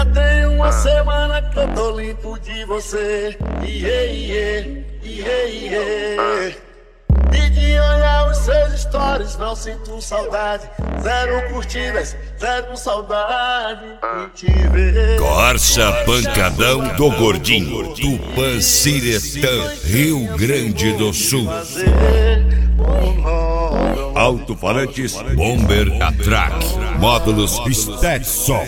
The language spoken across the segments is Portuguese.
Já tem uma semana que eu tô limpo de você. E de olhar os seus stories não sinto saudade. Zero curtidas, zero saudade de te ver. Corsa Pancadão do Gordinho, Tupanciretã, Rio Grande do Sul. Alto-falantes Bomber Atrack, módulos Stetson.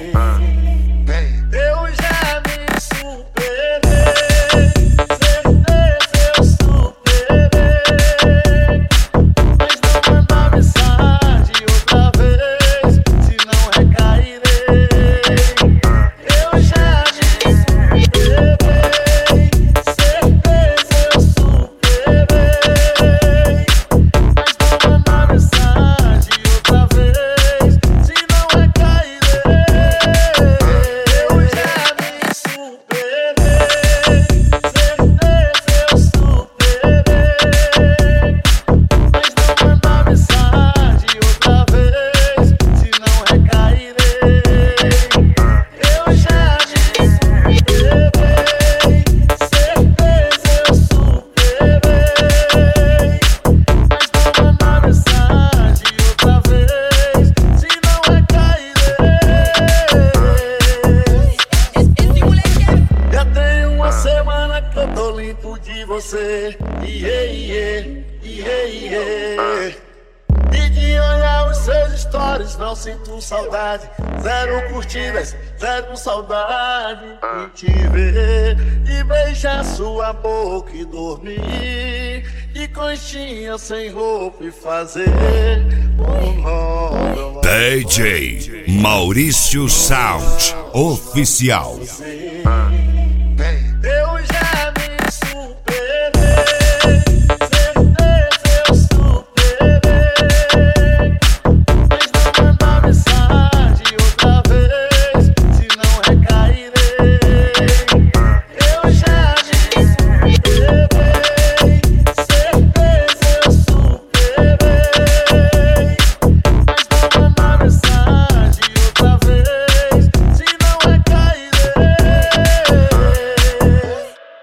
Eu já me superei, certeza eu superei. Mas não manda mensagem outra vez, senão recairei. Eu já me superei, certeza eu superei. Mas não manda mensagem outra vez, senão recairei. Eu já me superei, certeza eu superei. Mas não manda mensagem outra vez, senão recairei. Eu já me superei, certeza eu superei. Mas não manda mensagem outra vez, senão recairei. Já tem uma semana que eu tô limpo de você. E de olhar os seus stories não sinto saudade. Zero curtidas, zero saudade de te ver. De beijar sua boca e dormir. De conchinha sem roupa e fazer DJ Maurício Sound Oficial.